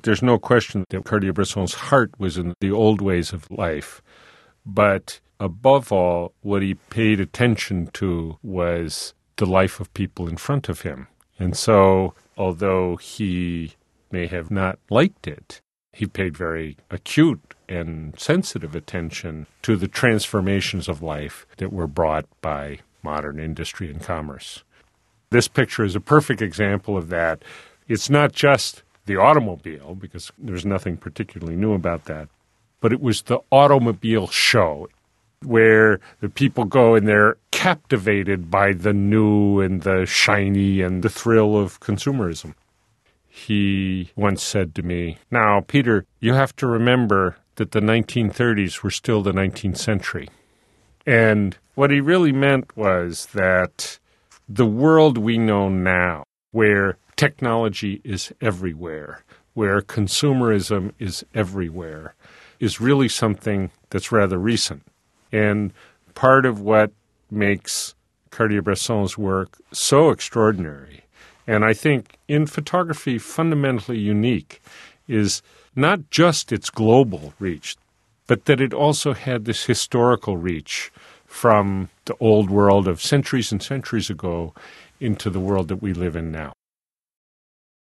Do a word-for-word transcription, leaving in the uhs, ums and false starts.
there's no question that Cartier-Bresson's heart was in the old ways of life. But above all, what he paid attention to was the life of people in front of him. And so, although he may have not liked it, he paid very acute and sensitive attention to the transformations of life that were brought by modern industry and commerce. This picture is a perfect example of that. It's not just the automobile, because there's nothing particularly new about that, but it was the automobile show where the people go and they're captivated by the new and the shiny and the thrill of consumerism. He once said to me, "Now, Peter, you have to remember that the nineteen thirties were still the nineteenth century." And what he really meant was that the world we know now, where technology is everywhere, where consumerism is everywhere, is really something that's rather recent. And part of what makes Cartier-Bresson's work so extraordinary, and I think in photography fundamentally unique, is not just its global reach, but that it also had this historical reach from the old world of centuries and centuries ago into the world that we live in now.